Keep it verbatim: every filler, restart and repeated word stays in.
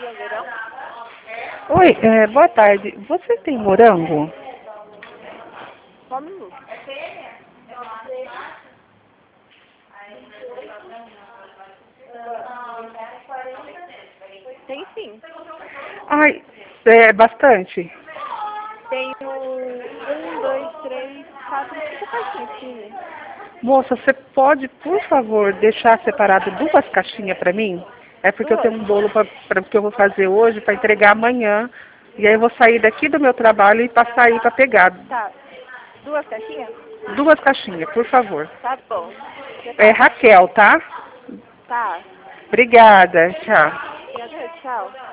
Pastelaria Verão? Oi, é, boa tarde. Você tem morango? Só um minuto. Tem sim. Ai, é bastante. Tenho um, dois, três, quatro, cinco caixinhas aqui. Moça, você pode, por favor, deixar separado duas caixinhas para mim? É porque eu Duas? tenho um bolo pra, pra, que eu vou fazer hoje para entregar amanhã. E aí eu vou sair daqui do meu trabalho e passar aí para pegar. Tá. Duas caixinhas? Duas caixinhas, por favor. Tá bom. É Separa. Raquel, tá? Tá. Obrigada, tchau. Obrigada, tchau.